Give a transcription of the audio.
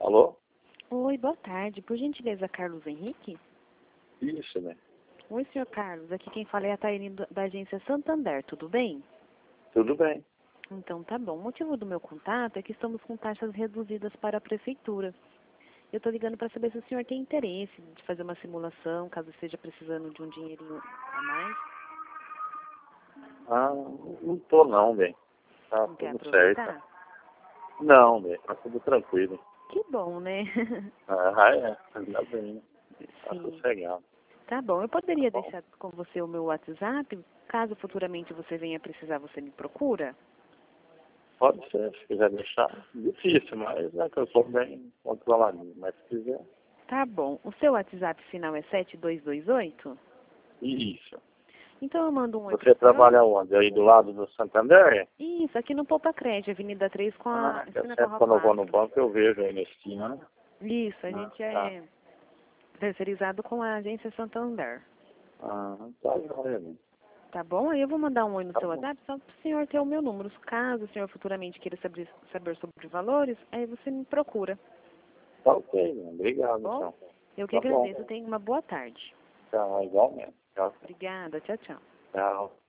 Alô? Oi, boa tarde. Por gentileza, Carlos Henrique? Isso, né? Oi, senhor Carlos. Aqui quem fala é a Taine da agência Santander, tudo bem? Tudo bem. Então tá bom. O motivo do meu contato é que estamos com taxas reduzidas para a prefeitura. Eu estou ligando para saber se o senhor tem interesse de fazer uma simulação, caso esteja precisando de um dinheirinho a mais. Ah, não tô não, bem. Tá Não quer tudo certo. aproveitar? Não, bem, tá tudo tranquilo. Que bom, né? Ainda bem, né? Tá Sim. sossegado. Tá bom. Eu Tá poderia bom. deixar com você o meu WhatsApp? Caso futuramente você venha precisar, você me procura? Pode ser, se quiser deixar. Difícil, mas é que eu sou bem controladinho. Mas se quiser. Tá bom. O seu WhatsApp final é 7228? Isso. Então eu mando um oi pro Você senhor. trabalha onde? Aí do lado do Santander? Isso, aqui no Poupa Crédito, Avenida 3 com a Que esquina com a sempre Rua quando eu vou no 4. banco eu vejo aí na esquina, né? Isso, a Ah, gente tá. é terceirizado com a agência Santander. Ah, tá joia, né? Tá bom? Aí eu vou mandar um oi no Tá seu bom. WhatsApp só pro senhor ter o meu número. Caso o senhor futuramente queira saber sobre valores, aí você me procura. Tá ok, né? Tá Obrigado, bom? então. Eu que Tá bom. agradeço. Tenha uma boa tarde. Tchau, igualmente. Tchau, Obrigada. Tchau, tchau. tchau.